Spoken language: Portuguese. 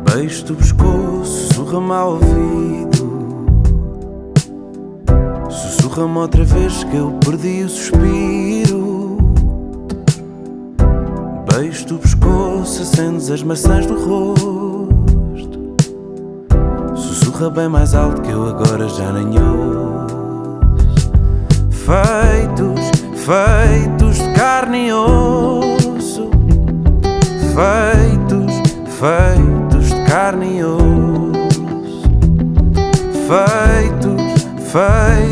Beijo-te o pescoço, sussurra-me ao ouvido, sussurra-me outra vez que eu perdi o suspiro. Beijo-te o pescoço, acendes as maçãs do rosto, sussurra bem mais alto que eu agora já nem ouço. Feitos de carne e osso, feitos de carne e osso, feitos